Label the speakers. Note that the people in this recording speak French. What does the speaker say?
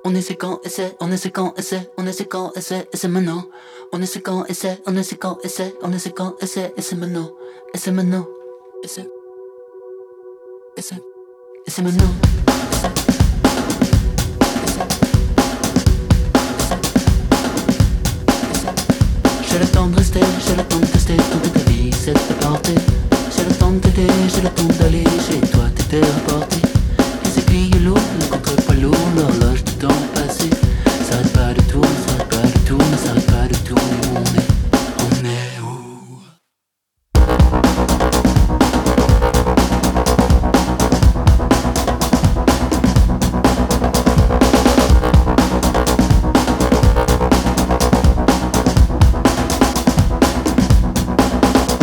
Speaker 1: On est séquent, essaie, on est séquent, essaie, on est séquent, essaie, et c'est maintenant. On est séquent, essaie, on est séquent, essaie, on est séquent, essaie, et c'est maintenant. Et c'est maintenant. Et c'est. Et c'est. Et c'est maintenant. J'ai le temps de rester, j'ai le temps de tester, tenter ta vie, c'est de te porter. J'ai le temps de t'aider, j'ai le temps d'aller chez toi, t'étais reporté. Les aiguilles lourdes, le contre-poids lourd, l'horloge du temps.